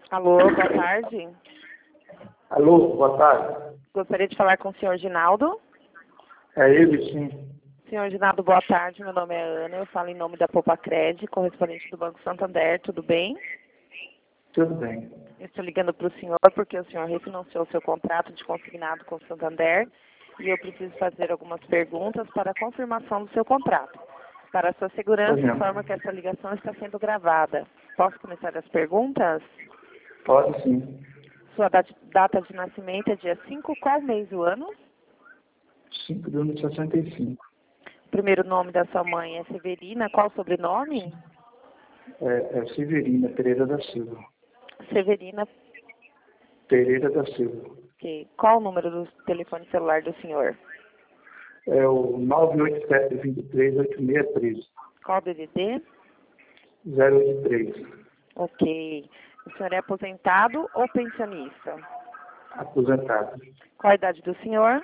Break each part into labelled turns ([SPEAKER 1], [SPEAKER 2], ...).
[SPEAKER 1] Alô, boa tarde.
[SPEAKER 2] Alô, boa tarde.
[SPEAKER 1] Gostaria de falar com o senhor Ginaldo.
[SPEAKER 2] É ele, sim.
[SPEAKER 1] Senhor Ginaldo, boa tarde. Meu nome é Ana. Eu falo em nome da Popacred, correspondente do Banco Santander. Tudo bem?
[SPEAKER 2] Tudo bem.
[SPEAKER 1] Eu estou ligando para o senhor porque o senhor refinanciou seu contrato de consignado com o Santander e eu preciso fazer algumas perguntas para a confirmação do seu contrato. Para a sua segurança,
[SPEAKER 2] Pois não.
[SPEAKER 1] informo que essa ligação está sendo gravada. Posso começar as perguntas?
[SPEAKER 2] Pode sim.
[SPEAKER 1] Sua data de nascimento é dia 5, qual mês do ano?
[SPEAKER 2] 5 de 1 de 65.
[SPEAKER 1] O primeiro nome da sua mãe é Severina, qual o sobrenome?
[SPEAKER 2] É Severina Pereira da Silva.
[SPEAKER 1] Severina,
[SPEAKER 2] Pereira da Silva.
[SPEAKER 1] ok. Qual o número do telefone celular do senhor?
[SPEAKER 2] É o 987-23-8613.
[SPEAKER 1] Qual o DDD?
[SPEAKER 2] 083.
[SPEAKER 1] Ok. O senhor é aposentado ou pensionista?
[SPEAKER 2] Aposentado.
[SPEAKER 1] Qual a idade do senhor?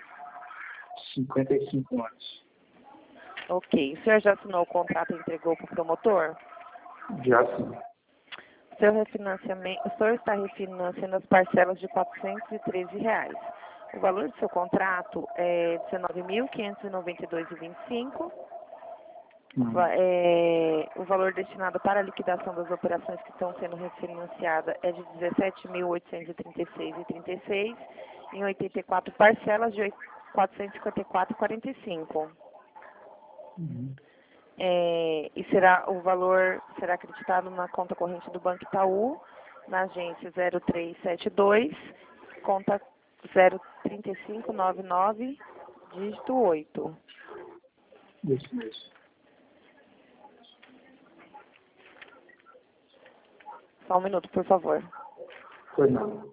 [SPEAKER 2] 55 anos.
[SPEAKER 1] Ok. O senhor já assinou o contrato e entregou para o promotor?
[SPEAKER 2] Já sim.
[SPEAKER 1] O senhor está refinanciando as parcelas de R$ 413. O valor do seu contrato é R$ 19.592,25. O valor destinado para a liquidação das operações que estão sendo refinanciadas é de R$ 17.836,36 em 84 parcelas de R$ 454,45. E o valor será acreditado na conta corrente do Banco Itaú, na agência 0372, conta 03599, dígito 8.
[SPEAKER 2] Isso mesmo.
[SPEAKER 1] Só um minuto, por favor.
[SPEAKER 2] Pois não.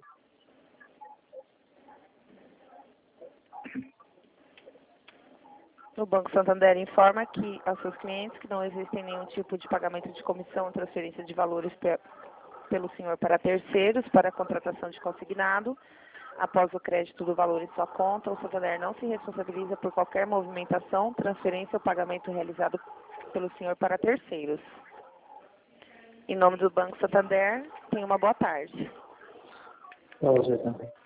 [SPEAKER 1] O Banco Santander informa que aos seus clientes que não existe nenhum tipo de pagamento de comissão ou transferência de valores pelo senhor para terceiros para a contratação de consignado. Após o crédito do valor em sua conta, o Santander não se responsabiliza por qualquer movimentação, transferência ou pagamento realizado pelo senhor para terceiros. Em nome do Banco Santander, tenha uma boa tarde.
[SPEAKER 2] Para você também.